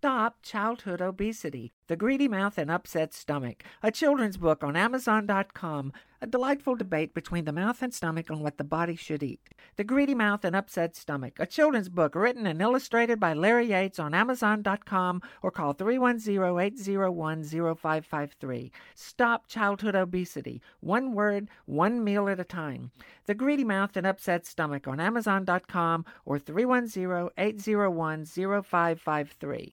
Stop Childhood Obesity, The Greedy Mouth and Upset Stomach, a children's book on Amazon.com, a delightful debate between the mouth and stomach on what the body should eat. The Greedy Mouth and Upset Stomach, a children's book written and illustrated by Larry Yates on Amazon.com, or call 310-801-0553. Stop Childhood Obesity, one word, one meal at a time. The Greedy Mouth and Upset Stomach on Amazon.com or 310-801-0553.